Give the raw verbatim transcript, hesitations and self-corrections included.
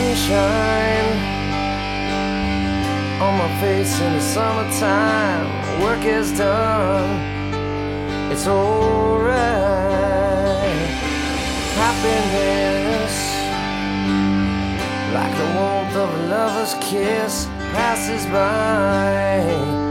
sunshine on my face in the summertime. Work is done, it's alright. Happiness, like the warmth of a lover's kiss, passes by.